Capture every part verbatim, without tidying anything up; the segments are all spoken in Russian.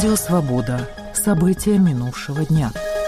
Радио «Свобода». События минувшего дня.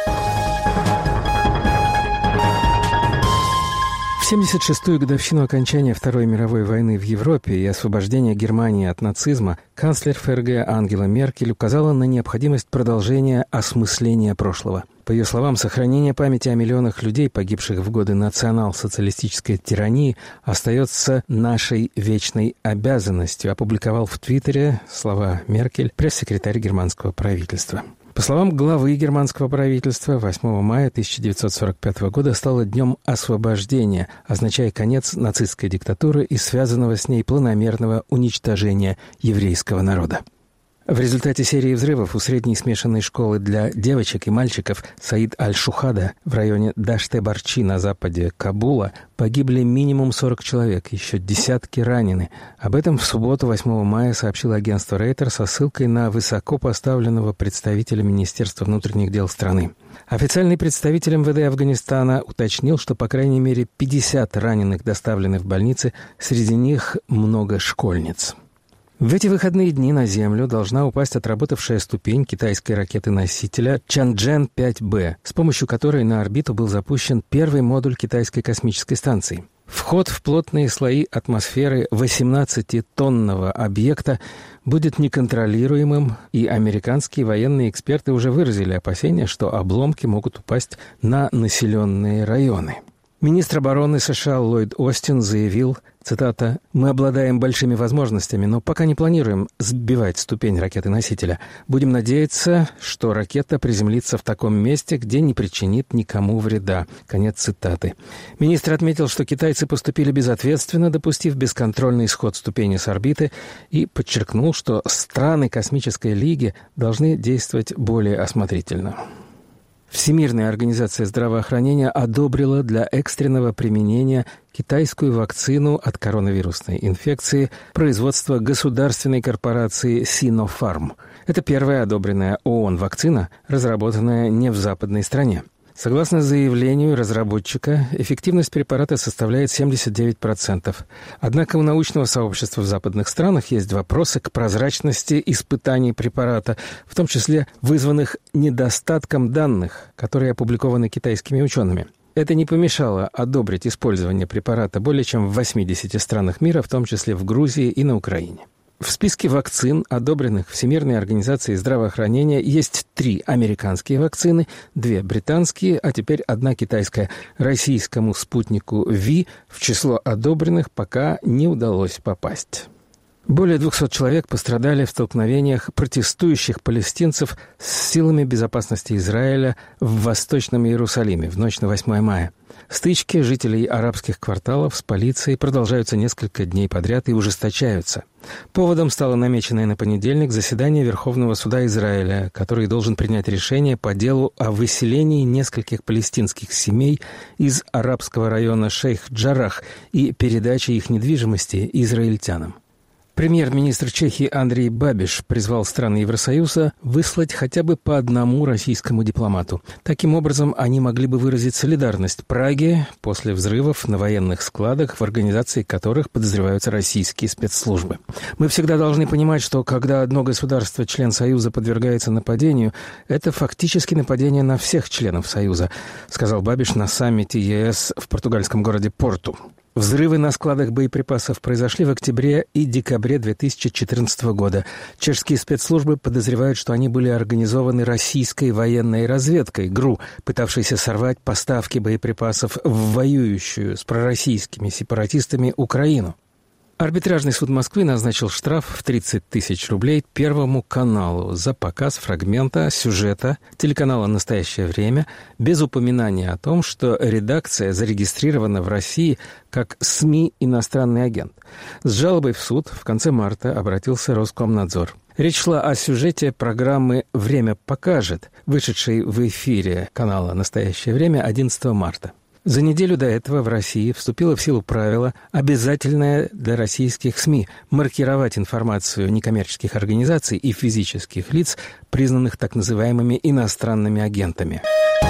В семьдесят шестую годовщину окончания Второй мировой войны в Европе и освобождения Германии от нацизма канцлер ФРГ Ангела Меркель указала на необходимость продолжения осмысления прошлого. По ее словам, сохранение памяти о миллионах людей, погибших в годы национал-социалистической тирании, остается нашей вечной обязанностью, опубликовал в Твиттере слова Меркель пресс-секретарь германского правительства. По словам главы германского правительства, восьмого мая тысяча девятьсот сорок пятого года стало днем освобождения, означая конец нацистской диктатуры и связанного с ней планомерного уничтожения еврейского народа. В результате серии взрывов у средней смешанной школы для девочек и мальчиков Саид Аль-Шухада в районе Даште-Барчи на западе Кабула погибли минимум сорок человек, еще десятки ранены. Об этом в субботу, восьмого мая, сообщило агентство Рейтер со ссылкой на высоко поставленного представителя Министерства внутренних дел страны. Официальный представитель МВД Афганистана уточнил, что по крайней мере пятьдесят раненых доставлены в больницы, среди них много школьниц. В эти выходные дни на Землю должна упасть отработавшая ступень китайской ракеты-носителя Чанчжэн пять бэ, с помощью которой на орбиту был запущен первый модуль китайской космической станции. Вход в плотные слои атмосферы восемнадцатитонного объекта будет неконтролируемым, и американские военные эксперты уже выразили опасения, что обломки могут упасть на населенные районы. Министр обороны США Ллойд Остин заявил, цитата, «Мы обладаем большими возможностями, но пока не планируем сбивать ступень ракеты-носителя. Будем надеяться, что ракета приземлится в таком месте, где не причинит никому вреда». Конец цитаты. Министр отметил, что китайцы поступили безответственно, допустив бесконтрольный сход ступени с орбиты, и подчеркнул, что страны Космической лиги должны действовать более осмотрительно. Всемирная организация здравоохранения одобрила для экстренного применения китайскую вакцину от коронавирусной инфекции производства государственной корпорации Sinopharm. Это первая одобренная ООН вакцина, разработанная не в западной стране. Согласно заявлению разработчика, эффективность препарата составляет семьдесят девять процентов. Однако у научного сообщества в западных странах есть вопросы к прозрачности испытаний препарата, в том числе вызванных недостатком данных, которые опубликованы китайскими учеными. Это не помешало одобрить использование препарата более чем в восьмидесяти странах мира, в том числе в Грузии и на Украине. В списке вакцин, одобренных Всемирной организацией здравоохранения, есть три американские вакцины, две британские, а теперь одна китайская. Российскому спутнику Ви в число одобренных пока не удалось попасть. Более двухсот человек пострадали в столкновениях протестующих палестинцев с силами безопасности Израиля в Восточном Иерусалиме в ночь на восьмое мая. Стычки жителей арабских кварталов с полицией продолжаются несколько дней подряд и ужесточаются. Поводом стало намеченное на понедельник заседание Верховного суда Израиля, который должен принять решение по делу о выселении нескольких палестинских семей из арабского района Шейх-Джаррах и передаче их недвижимости израильтянам. Премьер-министр Чехии Андрей Бабиш призвал страны Евросоюза выслать хотя бы по одному российскому дипломату. Таким образом, они могли бы выразить солидарность Праге после взрывов на военных складах, в организации которых подозреваются российские спецслужбы. Мы всегда должны понимать, что когда одно государство, член Союза, подвергается нападению, это фактически нападение на всех членов Союза, сказал Бабиш на саммите ЕС в португальском городе Порту. Взрывы на складах боеприпасов произошли в октябре и декабре две тысячи четырнадцатого года. Чешские спецслужбы подозревают, что они были организованы российской военной разведкой ГРУ, пытавшейся сорвать поставки боеприпасов в воюющую с пророссийскими сепаратистами Украину. Арбитражный суд Москвы назначил штраф в тридцать тысяч рублей Первому каналу за показ фрагмента сюжета телеканала «Настоящее время» без упоминания о том, что редакция зарегистрирована в России как СМИ «Иностранный агент». С жалобой в суд в конце марта обратился Роскомнадзор. Речь шла о сюжете программы «Время покажет», вышедшей в эфире канала «Настоящее время» одиннадцатого марта. За неделю до этого в России вступило в силу правило, обязательное для российских СМИ, маркировать информацию некоммерческих организаций и физических лиц, признанных так называемыми иностранными агентами.